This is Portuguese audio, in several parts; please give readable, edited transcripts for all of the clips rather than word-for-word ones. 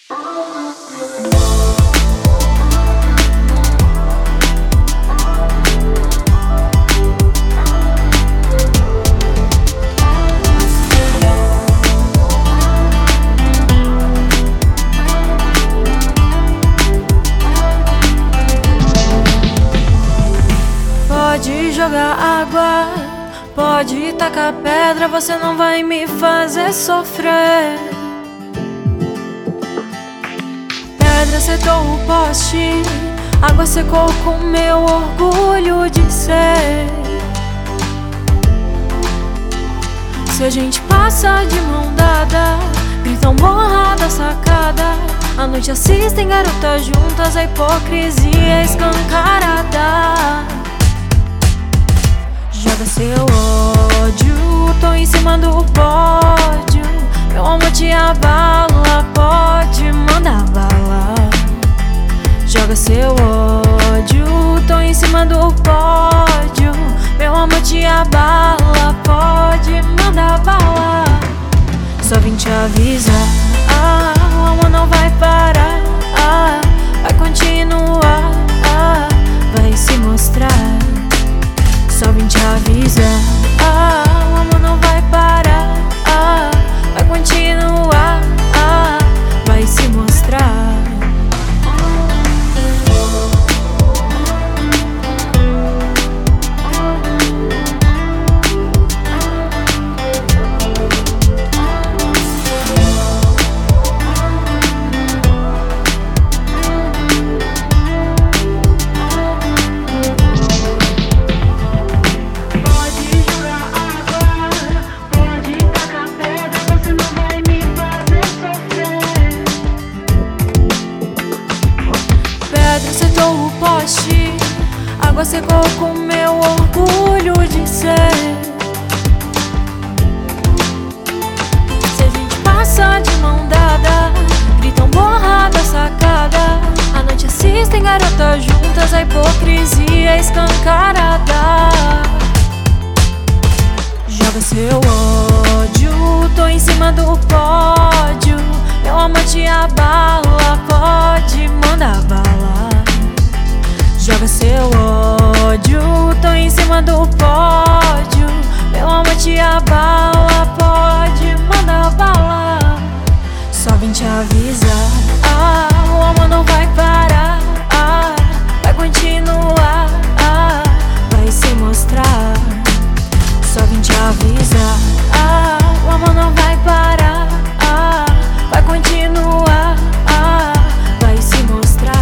Pode jogar água, pode tacar pedra, você não vai me fazer sofrer. Pedra acertou o poste, água secou com meu orgulho de ser. Se a gente passa de mão dada, gritam borra da sacada. À noite assistem garotas juntas, a hipocrisia escancarada. Joga seu ódio, tô em cima do pódio. Meu amor te abala, pode mandar bala. Joga seu ódio, tô em cima do pódio. Meu amor te abala, pode mandar bala. Só vim te avisar, o amor não vai parar, vai continuar, vai se mostrar. Só vim te avisar, o amor não vai parar, vai continuar, vai se mostrar. Acertou o poste, água secou com meu orgulho de ser. Se a gente passa de mão dada, gritam borra da sacada. À noite assistem garotas juntas, a hipocrisia escancarada. Joga seu ódio, tô em cima do pódio. Meu amor te abala, pode mandar bala. Joga seu ódio, tô em cima do pódio. Meu amor te abala, pode mandar bala. Só vim te avisar, o amor não vai parar, vai continuar, vai se mostrar. Só vim te avisar, o amor não vai parar, vai continuar, vai se mostrar.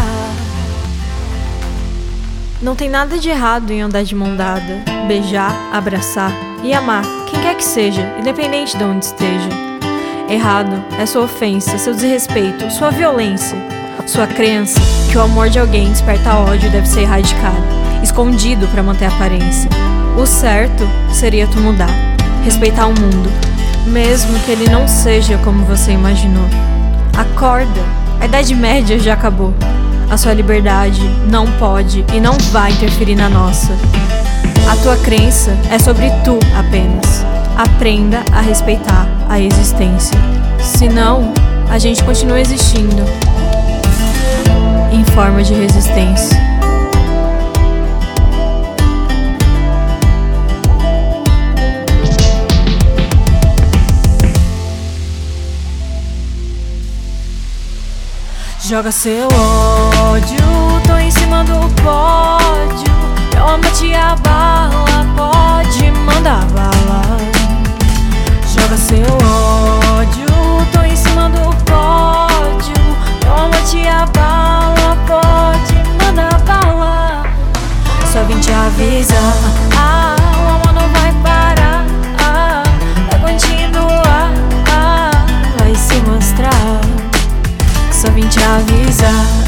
Não tem nada de errado em andar de mão dada, beijar, abraçar e amar quem quer que seja, independente de onde esteja. Errado é sua ofensa, seu desrespeito, sua violência, sua crença que o amor de alguém desperta ódio e deve ser erradicado, escondido para manter a aparência. O certo seria tu mudar, respeitar o mundo, mesmo que ele não seja como você imaginou. Acorda, a Idade Média já acabou. A sua liberdade não pode e não vai interferir na nossa. A tua crença é sobre tu apenas. Aprenda a respeitar a existência. Senão, a gente continua existindo em forma de resistência. Joga seu ódio, tô em cima do pódio. Meu amor te abala, pode mandar bala. Joga seu ódio, tô em cima do pódio. Meu amor te abala, pode mandar bala. Só vim te avisar, o amor não vai parar, vai continuar, vai se mostrar. Só vim te avisar.